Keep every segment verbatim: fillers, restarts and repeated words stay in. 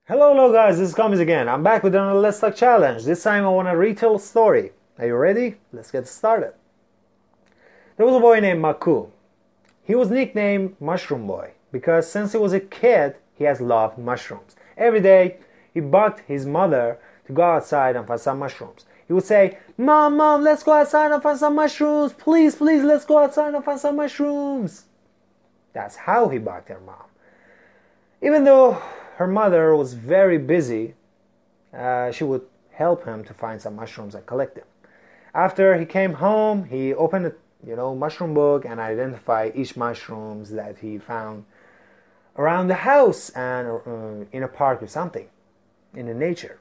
Hello, hello guys, this is Kamis again. I'm back with another Let's Talk challenge. This time I want to retell a story. Are you ready? Let's get started. There was a boy named Maku. He was nicknamed Mushroom Boy because since he was a kid, he has loved mushrooms. Every day, he bugged his mother to go outside and find some mushrooms. He would say, Mom, Mom, let's go outside and find some mushrooms. Please, please, let's go outside and find some mushrooms. That's how he bugged her mom. Even though her mother was very busy, uh, she would help him to find some mushrooms and collect them. After he came home, he opened a you know, mushroom book and identified each mushrooms that he found around the house and uh, in a park or something, in the nature.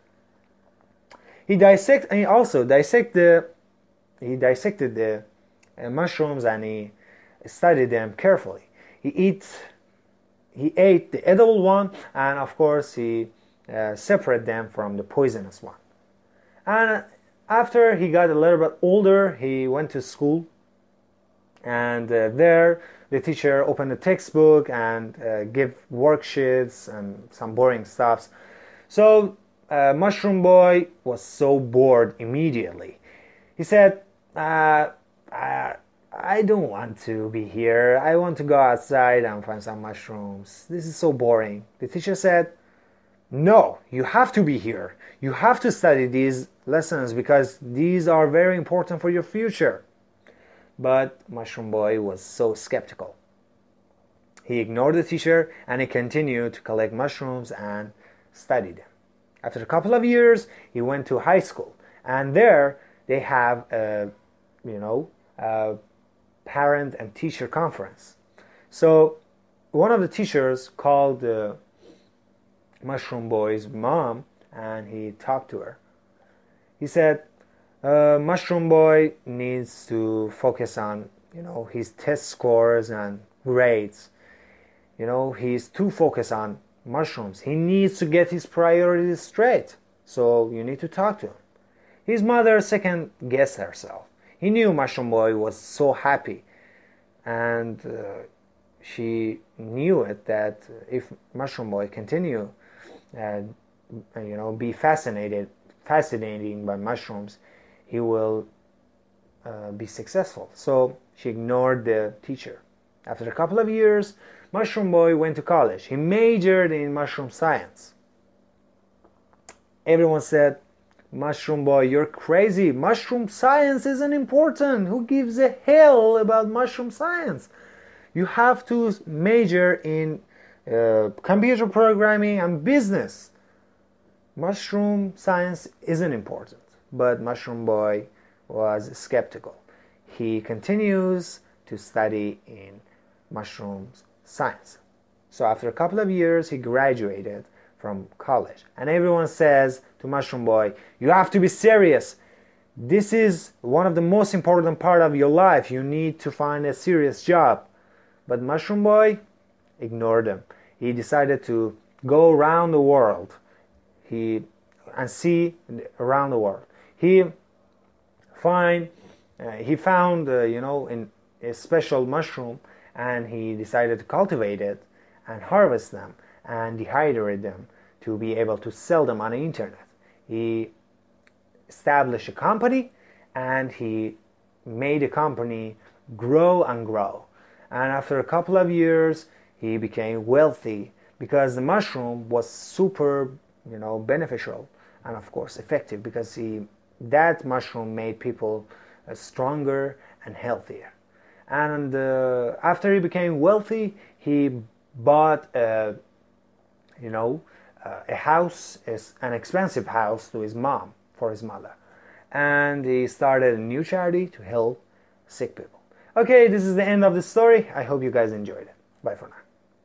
He dissect. He also dissect the. He dissected the uh, mushrooms and he studied them carefully. He eat. He ate the edible one, and of course he uh, separated them from the poisonous one. And after he got a little bit older, he went to school, and uh, there the teacher opened a textbook and uh, give worksheets and some boring stuffs. So uh, Mushroom Boy was so bored immediately. He said, uh, uh, I don't want to be here. I want to go outside and find some mushrooms. This is so boring. The teacher said, no, you have to be here. You have to study these lessons because these are very important for your future. But Mushroom Boy was so skeptical. He ignored the teacher and he continued to collect mushrooms and study them. After a couple of years, he went to high school, and there they have a, you know, a parent and teacher conference. So one of the teachers called the Mushroom Boy's mom and he talked to her. He said, uh, Mushroom Boy needs to focus on, you know, his test scores and grades. You know, he's too focused on mushrooms. He needs to get his priorities straight. So you need to talk to him. His mother second guessed herself. He knew Mushroom Boy was so happy, and uh, she knew it that if Mushroom Boy continue, uh, you know, be fascinated, fascinating by mushrooms, he will uh, be successful. So she ignored the teacher. After a couple of years, Mushroom Boy went to college. He majored in mushroom science. Everyone said, Mushroom Boy, you're crazy. Mushroom science isn't important. Who gives a hell about mushroom science? You have to major in uh, computer programming and business. Mushroom science isn't important. But Mushroom Boy was skeptical. He continues to study in mushrooms science. So after a couple of years, he graduated from college, and everyone says to Mushroom Boy, you have to be serious. This is one of the most important part of your life. You need to find a serious job. But Mushroom Boy ignored him. He decided to go around the world he and see around the world. He find uh, he found uh, you know in a special mushroom, and he decided to cultivate it and harvest them and dehydrate them to be able to sell them on the internet. He established a company, and he made a company grow and grow. And after a couple of years, he became wealthy because the mushroom was super, you know, beneficial and of course effective, because he that mushroom made people uh, stronger and healthier. And uh, after he became wealthy, he bought a, you know, uh, a house, an expensive house to his mom, for his mother. And he started a new charity to help sick people. Okay, this is the end of the story. I hope you guys enjoyed it. Bye for now.